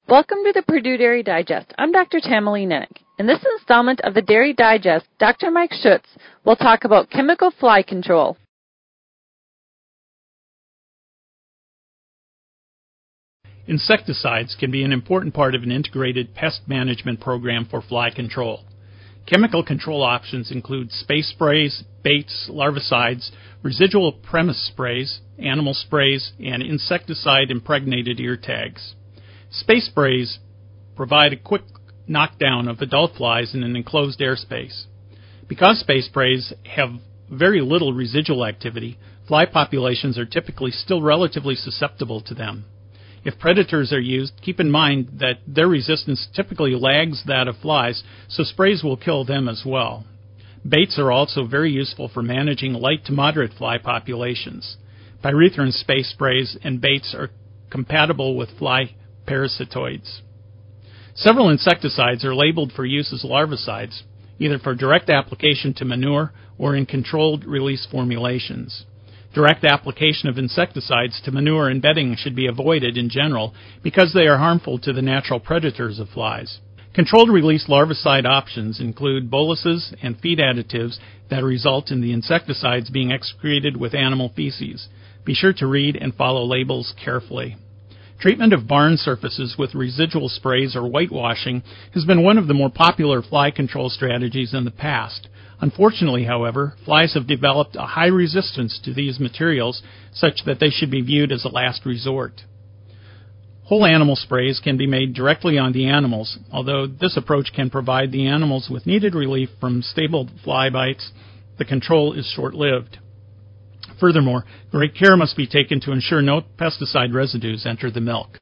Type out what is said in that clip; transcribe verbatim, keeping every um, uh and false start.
Welcome to the Purdue Dairy Digest. I'm Doctor Tamalee Nennick. In this installment of the Dairy Digest, Doctor Mike Schutz will talk about chemical fly control. Insecticides can be an important part of an integrated pest management program for fly control. Chemical control options include space sprays, baits, larvicides, residual premise sprays, animal sprays, and insecticide-impregnated ear tags. Space sprays provide a quick knockdown of adult flies in an enclosed airspace. Because space sprays have very little residual activity, fly populations are typically still relatively susceptible to them. If predators are used, keep in mind that their resistance typically lags that of flies, so sprays will kill them as well. Baits are also very useful for managing light to moderate fly populations. Pyrethrin space sprays and baits are compatible with fly parasitoids. Several insecticides are labeled for use as larvicides, either for direct application to manure or in controlled release formulations. Direct application of insecticides to manure and bedding should be avoided in general because they are harmful to the natural predators of flies. Controlled release larvicide options include boluses and feed additives that result in the insecticides being excreted with animal feces. Be sure to read and follow labels carefully. Treatment of barn surfaces with residual sprays or whitewashing has been one of the more popular fly control strategies in the past. Unfortunately, however, flies have developed a high resistance to these materials such that they should be viewed as a last resort. Whole animal sprays can be made directly on the animals, although this approach can provide the animals with needed relief from stable fly bites. The control is short-lived. Furthermore, great care must be taken to ensure no pesticide residues enter the milk.